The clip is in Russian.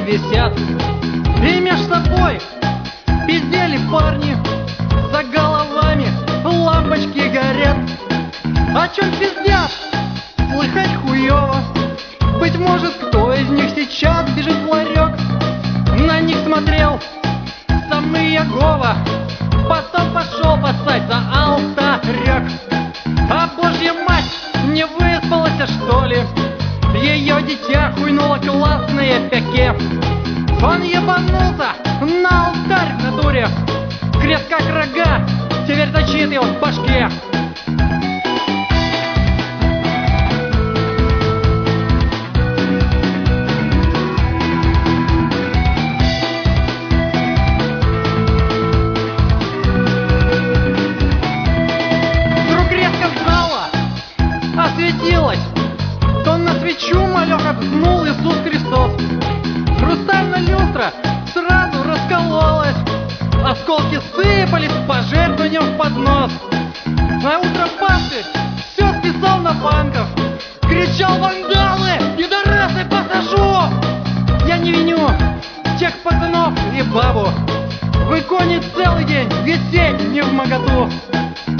висят. И меж собой пиздели парни, за головами лампочки горят. О чем пиздят? Слыхать хуёво. Быть может, кто из них сейчас бежит в ларек. На них смотрел самый Ягова, потом пошел поссать за алтарек. А божья мать не выспалась, что ли? Ее дитя хуйнуло классные пяке. Он ебанулся на алтарь в натуре. Крест как рога, теперь точит его в башке. Осветилось, то на свечу малек обзнул Иисус Христос. Хрустальная люстра сразу раскололась, осколки сыпались пожертвованием в поднос. На утро пастырь все списал на панков, кричал: вандалы, пидорасы, посажу! Я не виню тех пацанов и бабу, в иконе целый день висеть не вмоготу.